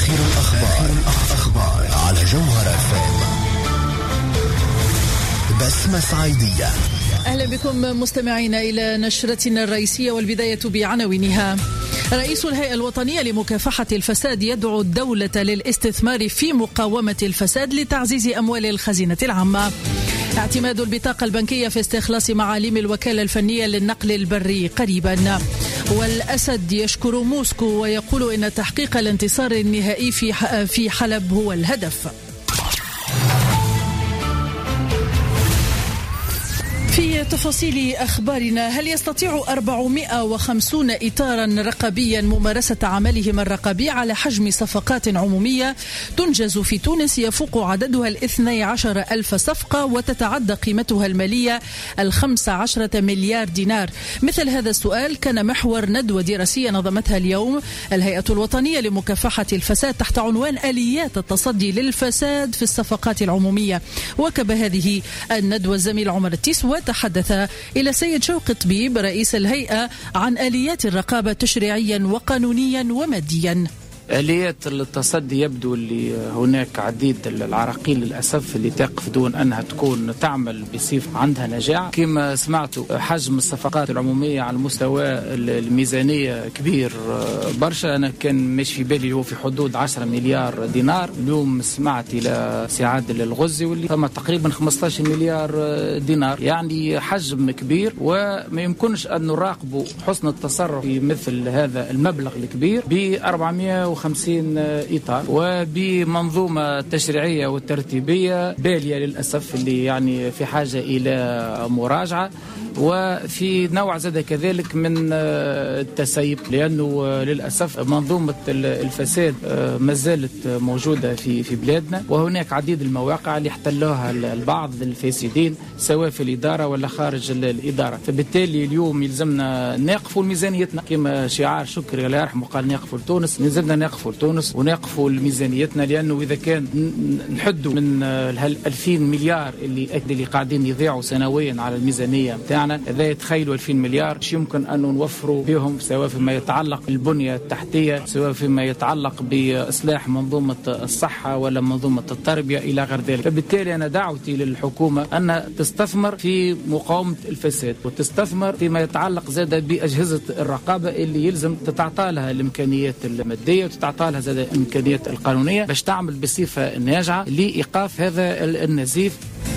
آخر الأخبار على جوهر FM. بسمة صعيدية. أهلا بكم مستمعين إلى نشرتنا الرئيسية، والبداية بعناوينها. رئيس الهيئة الوطنية لمكافحة الفساد يدعو الدولة للاستثمار في مقاومة الفساد لتعزيز أموال الخزينة العامة. اعتماد البطاقة البنكية في استخلاص معالم الوكالة الفنية للنقل البري قريبا. والأسد يشكر موسكو ويقول إن تحقيق الانتصار النهائي في حلب هو الهدف. في تفاصيل أخبارنا، هل يستطيع 450 إطارا رقابيا ممارسة عملهم الرقابي على حجم صفقات عمومية تنجز في تونس يفوق عددها 12,000 صفقة وتتعدى قيمتها المالية 15 مليار دينار؟ مثل هذا السؤال كان محور ندوة دراسية نظمتها اليوم الهيئة الوطنية لمكافحة الفساد تحت عنوان آليات التصدي للفساد في الصفقات العمومية. وكب هذه الندوة الزميل عمر التيس وتحدث إلى سيد شوقي طبيب رئيس الهيئة عن آليات الرقابة تشريعيا وقانونيا وماديا. آليات التصدي يبدو اللي هناك عديد العراقيل للأسف اللي تقف دون أنها تكون تعمل بصفة عندها نجاح. كما سمعتوا حجم الصفقات العمومية على المستوى الميزانية كبير برشا. أنا كان مش في بالي هو في حدود 10 مليار دينار. اليوم سمعت إلى سعاد الغزي واللي ثم تقريبا 15 مليار دينار، يعني حجم كبير، وما يمكنش أن نراقب حسن التصرف في مثل هذا المبلغ الكبير ب 450 إطار وبمنظومة تشريعية وترتيبية بالية للأسف اللي يعني في حاجة إلى مراجعة، وفي نوع زاد كذلك من التسيب، لأنه للأسف منظومة الفساد ما زالت موجودة في بلادنا، وهناك عديد المواقع اللي احتلوها البعض الفاسدين سواء في الإدارة ولا خارج الإدارة. فبالتالي اليوم يلزمنا نقفوا ميزانيتنا كما شعار شكري الله يرحمه قال نقفوا لتونس. يلزمنا نقفوا لتونس ونقفوا ميزانيتنا، لأنه إذا كان نحدوا من 2000 مليار اللي قاعدين يضيعوا سنويا على الميزانية بتاعنا، إذا يتخيلوا 2000 مليار شو يمكن أن نوفروا بهم، سواء فيما يتعلق بالبنية التحتية، سواء فيما يتعلق بإصلاح منظومة الصحة ولا منظومة التربية إلى غير ذلك. فبالتالي أنا دعوتي للحكومة أن تستثمر في مقاومة الفساد وتستثمر فيما يتعلق زاد بأجهزة الرقابة اللي يلزم تتعطى لها الإمكانيات المادية وتتعطى لها زاد الإمكانيات القانونية باش تعمل بصفة ناجعة لإيقاف هذا النزيف.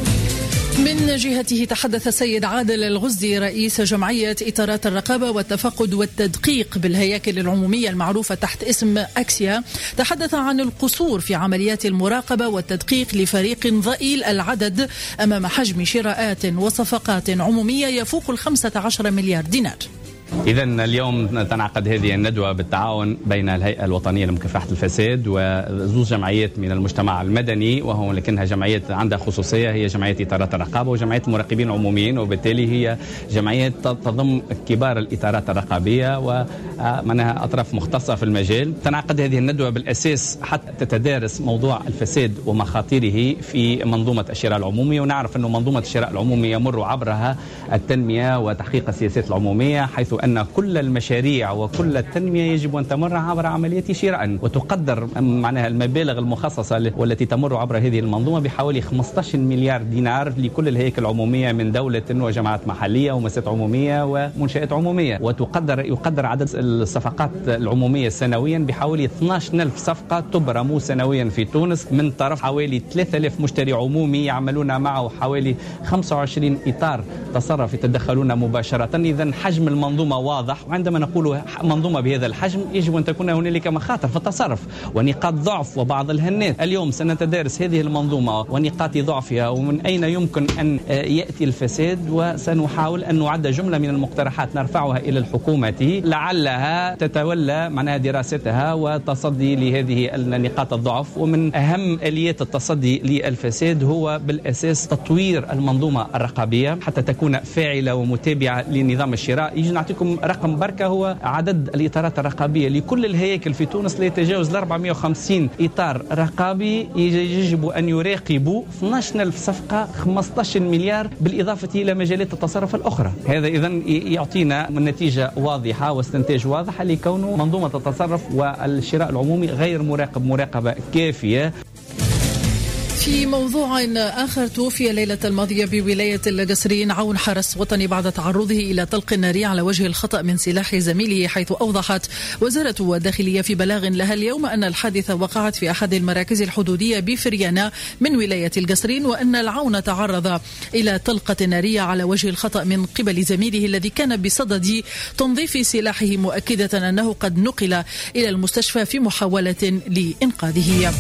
من جهته تحدث السيد عادل الغزي رئيس جمعية إطارات الرقابة والتفقد والتدقيق بالهياكل العمومية المعروفة تحت اسم أكسيا. تحدث عن القصور في عمليات المراقبة والتدقيق لفريق ضئيل العدد أمام حجم شراءات وصفقات عمومية يفوق 15 مليار دينار. إذن اليوم تنعقد هذه الندوة بالتعاون بين الهيئة الوطنية لمكافحة الفساد وزوج جمعيات من المجتمع المدني، وهو لكنها جمعيات عندها خصوصية، هي جمعية إطارات الرقابة وجمعية المراقبين العموميين، وبالتالي هي جمعيات تضم كبار الإطارات الرقابية ومنها أطراف مختصة في المجال. تنعقد هذه الندوة بالأساس حتى تتدارس موضوع الفساد ومخاطره في منظومة الشراء العمومي، ونعرف أن منظومة الشراء العمومي يمر عبرها التنمية وتحقيق السياسات العمومية، حيث أن كل المشاريع وكل التنمية يجب أن تمر عبر عمليات شراء، وتقدر معناها المبالغ المخصصة والتي تمر عبر هذه المنظومة بحوالي 15 مليار دينار لكل الهيكل العمومية من دولة وجماعات محلية ومؤسسات عمومية ومنشآت عمومية. يقدر عدد الصفقات العمومية سنويا بحوالي 12,000 صفقة تبرم سنويا في تونس من طرف حوالي 3000 مشتري عمومي يعملون معه حوالي 25 إطار تصرف يتدخلون مباشرة. إذن حجم المنظومة واضح، وعندما نقول منظومة بهذا الحجم يجب أن تكون هنالك مخاطر في التصرف ونقاط ضعف وبعض الهنات. اليوم سنتدارس هذه المنظومة ونقاط ضعفها ومن أين يمكن أن يأتي الفساد، وسنحاول أن نعد جملة من المقترحات نرفعها إلى الحكومة لعلها تتولى معناها دراستها وتصدي لهذه نقاط الضعف. ومن أهم آليات التصدي للفساد هو بالأساس تطوير المنظومة الرقابية حتى تكون فاعلة ومتابعة لنظام الشراء. يجي نعطيكم لكم رقم بركة، هو عدد الإطارات الرقابية لكل الهياكل في تونس لا يتجاوز 450 إطار رقابي يجب أن يراقبوا 12,000 صفقة 15 مليار بالإضافة إلى مجالات التصرف الأخرى. هذا إذن يعطينا نتيجة واضحة واستنتاج واضح لكونه منظومة التصرف والشراء العمومي غير مراقب مراقبة كافية. في موضوع آخر، توفي ليلة الماضية بولاية القصرين عون حرس وطني بعد تعرضه إلى طلق ناري على وجه الخطأ من سلاح زميله، حيث أوضحت وزارة الداخلية في بلاغ لها اليوم أن الحادثة وقعت في أحد المراكز الحدودية بفريانة من ولاية القصرين، وأن العون تعرض إلى طلقة نارية على وجه الخطأ من قبل زميله الذي كان بصدد تنظيف سلاحه، مؤكدة أنه قد نقل إلى المستشفى في محاولة لإنقاذه.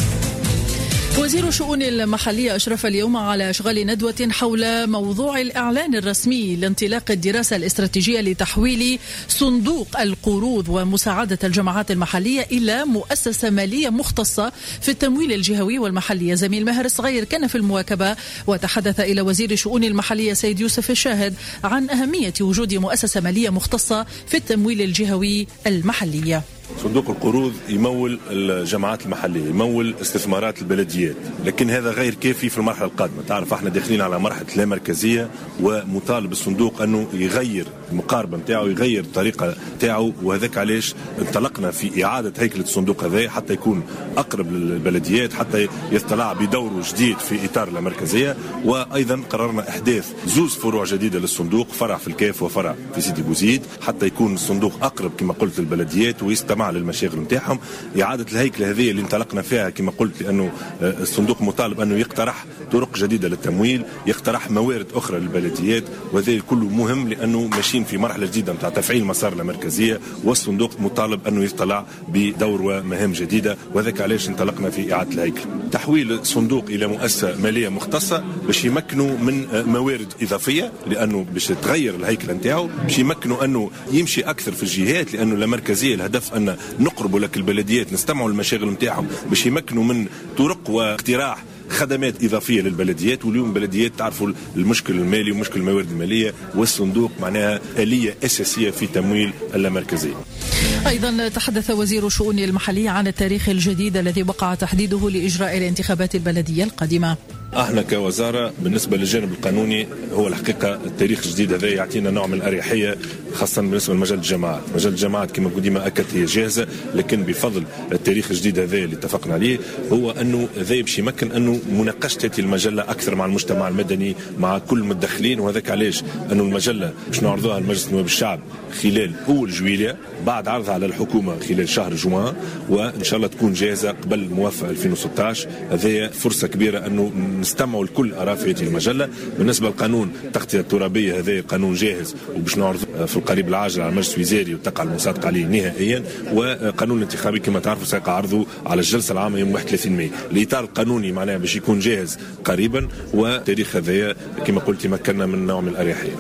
وزير الشؤون المحلية أشرف اليوم على إشغال ندوة حول موضوع الإعلان الرسمي لانطلاق الدراسة الاستراتيجية لتحويل صندوق القروض ومساعدة الجماعات المحلية إلى مؤسسة مالية مختصة في التمويل الجهوي والمحلي. زميل ماهر الصغير كان في المواكبة وتحدث إلى وزير الشؤون المحلية سيد يوسف الشاهد عن أهمية وجود مؤسسة مالية مختصة في التمويل الجهوي المحلي. صندوق القروض يمول الجماعات المحلية، يمول استثمارات البلديات، لكن هذا غير كافي في المرحلة القادمة. تعرف احنا داخلين على مرحلة لا مركزية، ومطالب الصندوق أنه يغير المقاربة متاعه، يغير الطريقة متاعه، وهذاك علاش انطلقنا في إعادة هيكلة الصندوق هذا حتى يكون أقرب للبلديات، حتى يطلع بدوره جديد في إطار لا مركزية. وأيضا قررنا إحداث 2 فروع جديدة للصندوق، فرع في الكاف وفرع في سيدي بوزيد، حتى يكون الصندوق أقرب كما قلت للبلديات ويستمع للمشاغل نتاعهم. إعادة الهيكلة هذه اللي انطلقنا فيها كما قلت، لأنه الصندوق مطالب أنه يقترح طرق جديدة للتمويل، يقترح موارد أخرى للبلديات، وهذا كله مهم لأنه ماشيين في مرحلة جديدة متاع تفعيل مسار المركزية، والصندوق مطالب أنه يطلع بدور ومهام جديدة، وذاك علاش انطلقنا في إعادة الهيكل. تحويل الصندوق إلى مؤسسة مالية مختصة باش يمكنوا من موارد إضافية، لأنه باش تغير الهيكل نتاعو، باش يمكنوا أنه يمشي أكثر في الجهات، لأنه لا مركزية الهدف أن نقربوا لك البلديات، نستمعوا المشاغل نتاعهم باش يمكنوا من طرق واقتراح خدمات إضافية للبلديات. واليوم البلديات تعرفوا المشكل المالي ومشكل الموارد المالية، والصندوق معناها آلية أساسية في تمويل اللامركزية. أيضا تحدث وزير الشؤون المحلية عن التاريخ الجديد الذي وقع تحديده لإجراء الانتخابات البلدية القادمة. احنا كوزارة بالنسبة للجانب القانوني، هو الحقيقة التاريخ الجديد هذا يعطينا نوع من الأريحية، خاصة بالنسبة لمجال الجماعات. مجال الجماعات كما ديما أكد هي جاهزة، لكن بفضل التاريخ الجديد هذا اللي اتفقنا عليه، هو أنه ذا باش يمكن أنه مناقشة هذه المجلة أكثر مع المجتمع المدني، مع كل المدخلين. وهذاك علاش أنه المجلة باش نعرضوها لمجلس نواب الشعب خلال أول جويلية، بعد عرضها على الحكومة خلال شهر جوان، وإن شاء الله تكون جاهزة قبل موافقة 2016. هذه فرصة كبيرة أنه نستمعوا الكل آراء في هذه المجلة. بالنسبة للقانون التغطية الترابية، هذا قانون جاهز وباش نعرض في القريب العاجل على المجلس الوزاري وتقع المصادقة عليه نهائيا. وقانون الانتخابي كما تعرفوا سيقع عرضه على الجلسة العامة يوم 31 ماي. الإطار القانوني معناه باش يكون جاهز قريبا، وتاريخ هذا كما قلت يمكننا من نوع من الأريحية.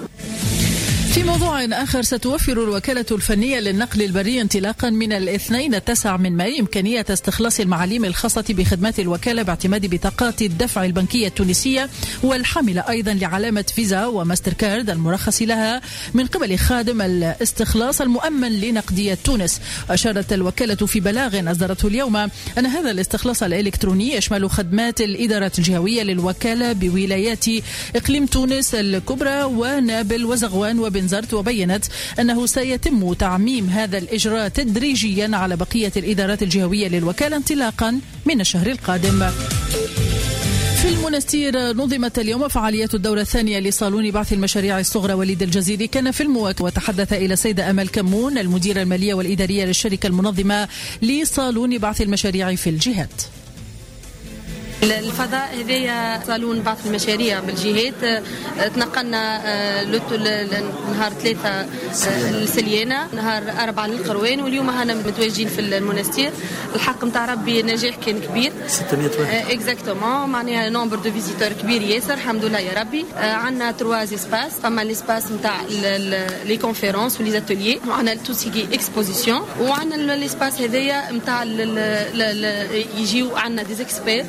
في موضوع آخر، ستوفر الوكالة الفنية للنقل البري انطلاقا من 2/9 من ماي إمكانية استخلاص المعاليم الخاصة بخدمات الوكالة باعتماد بطاقات الدفع البنكية التونسية، والحاملة أيضا لعلامة فيزا وماستر كارد المرخص لها من قبل خادم الاستخلاص المؤمن لنقدية تونس. أشارت الوكالة في بلاغ أصدرته اليوم أن هذا الاستخلاص الإلكتروني يشمل خدمات الإدارات الجهوية للوكالة بولايات إقليم تونس الكبرى ونابل وزغوان وبنزرت، وبينت أنه سيتم تعميم هذا الإجراء تدريجيا على بقية الإدارات الجهوية للوكالة انطلاقا من الشهر القادم. في المنستير نظمت اليوم فعاليات الدورة الثانية لصالون بعث المشاريع الصغرى وليد الجزيري. كان في المواكبة وتحدث إلى السيدة أمل كمون المديرة المالية والإدارية للشركة المنظمة لصالون بعث المشاريع في الجهات. الفضاء هذايا صالون بعض المشاريع بالجهات. تنقلنا نهار 3 السليانة، نهار 4 للقروان، واليوم هنا متواجدين في المنستير. الحق متاع ربي نجاح كان كبير، 600 واحد اكزاكتومون، معناها نومبر دو فيزيتور كبير ياسر، الحمد لله يا ربي. عندنا 3 اسباس، فما الاسباس نتاع لي كونفيرونس ولي اتوليي، وعندنا تو سيغي اكسبوزيسيون، وعندنا الاسباس هذايا نتاع يجيو عندنا دي اكسبير دي كود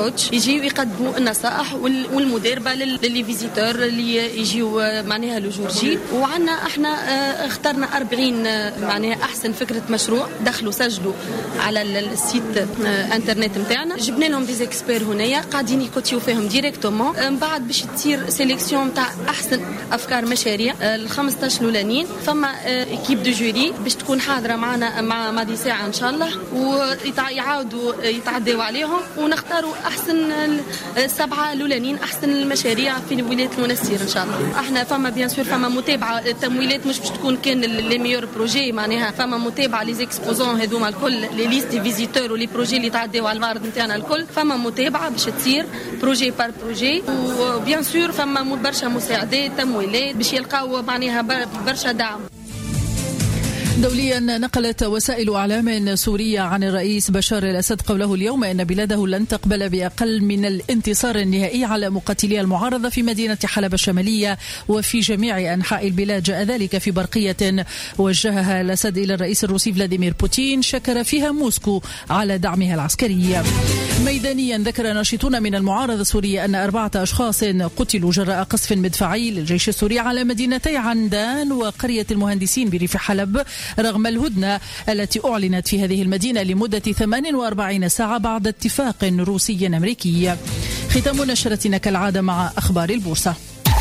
كوتش يجيو يقدموا النصائح والمدربة للي فيزيتور اللي يجيو معناها لجورجي. وعنا احنا اخترنا 40 معناها احسن فكرة مشروع دخلوا سجلوا على السيت انترنت متاعنا. جبنا لهم دي اكسبير هنايا قاعدين يكوتيو فيهم ديريكتومون. من بعد باش تصير سيليكسيون تاع احسن افكار مشاريع ال 15 الاولانيين. فما ايكيب دو جوري باش تكون حاضره معنا مع ماضي ساعه ان شاء الله ويعاودوا يتعدوا عليهم ونختاروا احسن 7 الاولانيين احسن المشاريع في ولايه المنستير ان شاء الله. احنا فما بيان سور فما متابعه التمويلات مش باش تكون كان لي ميور بروجي معناها فما متابعه لي زيكسبوزون هذوما الكل لي ليست دي فيزيتور ولي بروجي اللي تعدوا على المعرض نتاعنا الكل. فما متابعه باش تصير بروجي بار بروجي وبيان سور فما برشا مساعدات تمويلات باش يلقاو معناها برشا دعم. دوليا نقلت وسائل أعلام سورية عن الرئيس بشار الأسد قوله اليوم أن بلاده لن تقبل بأقل من الانتصار النهائي على مقاتلي المعارضة في مدينة حلب الشمالية وفي جميع أنحاء البلاد. جاء ذلك في برقية وجهها الأسد إلى الرئيس الروسي فلاديمير بوتين شكر فيها موسكو على دعمها العسكري. ميدانيا ذكر ناشطون من المعارضة السورية أن 4 أشخاص قتلوا جراء قصف مدفعي للجيش السوري على مدينتي عندان وقرية المهندسين بريف حلب رغم الهدنة التي أعلنت في هذه المدينة لمدة 48 ساعة بعد اتفاق روسي أمريكي. ختام نشرتنا كالعادة مع أخبار البورصة.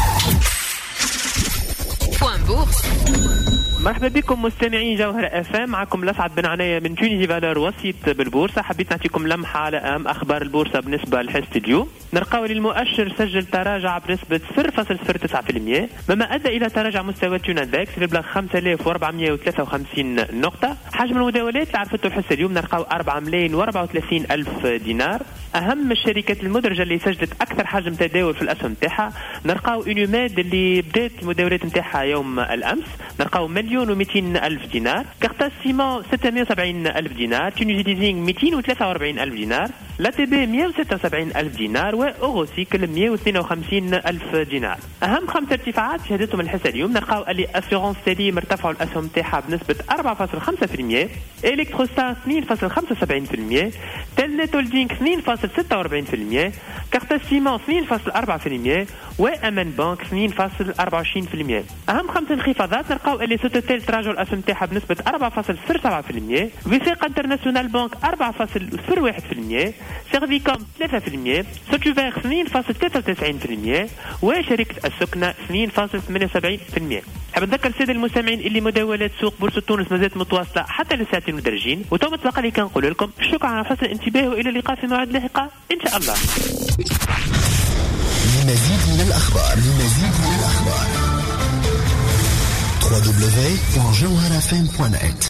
مرحبا بكم مستمعين جوهر FM. معكم لسعد بن عناية من تونيزي فالور وسيط بالبورصة. حبيت نعطيكم لمحة على أهم أخبار البورصة بالنسبة لحصة اليوم. نرقاو للمؤشر سجل تراجع بنسبة 0.09% مما أدى إلى تراجع مستوى تون اندكس لبلغ 5453 نقطة. حجم المداولات اللي عرفته الحصة اليوم نرقاو 4,034,000 دينار. أهم الشركات المدرجة اللي سجلت أكثر حجم تداول في الأسهم نتاعها نرقاو يونيماد اللي بدات المداولات نتاعها يوم الأمس نرقاو 1,200,000 دينار. كارتا سيمون 670,000 دينار. تونيجي ليزينغ 243,000 دينار. لا تي بي 176,000 دينار وأوروسيكل 152,000 دينار. أهم 5 ارتفاعات شهدتهم الحصة اليوم نلقاو اللي أسيغونس تالي مرتفعوا الأسهم نتاعها بنسبة 4.5%. إلكتروستار 2.75%. تلنت هولدينغ 2.46%. كارتا سيمون 2.4% وأمان بانك 2.24%. أهم 5 انخفاضات نلقاو اللي سوتوتيل تراجعوا الأسهم نتاعها بنسبة 4.07%. وثيق انترناسيونال بانك 4.01%. سيرفيكوم 3%. سوتوفير 2.93% وشركة السكنة 2.78%. حاب نذكر السادة المستمعين اللي مداولات سوق بورصة تونس مازالت متواصلة حتى للساعتين ودرجين. وتوم تبقى لي كنقول لكم شكرا على حسن الانتباه وإلى اللقاء في موعد لاحقة إن شاء الله. لمزيد من الأخبار www.jawharfm.net